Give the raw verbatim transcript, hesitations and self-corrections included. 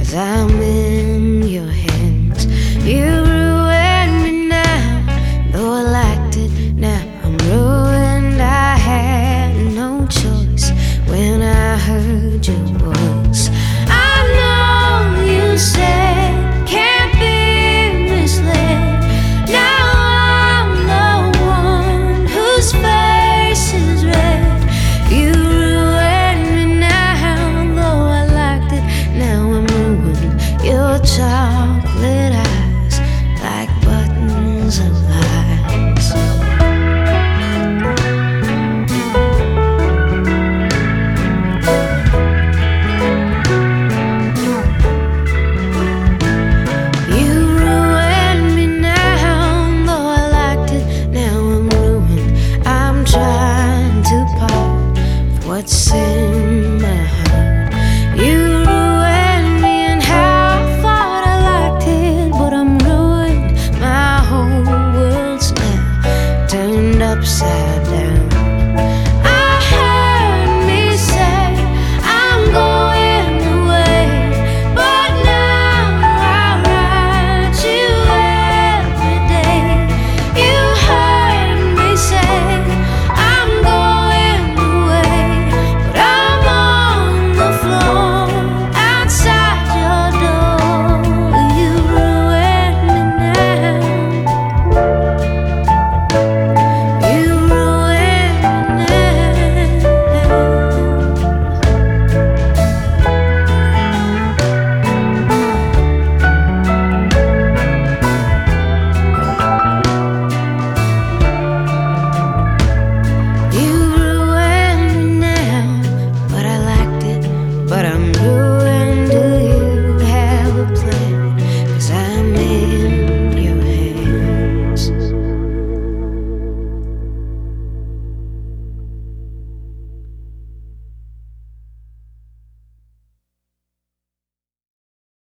I'm in your hands. You ruined me now, though I liked it. Now I'm ruined. I had no choice when I heard your voice. I know you said can't be misled. Now I'm the one whose face is red. You ruined me now, though I liked it. Now I'm ruined. Your child.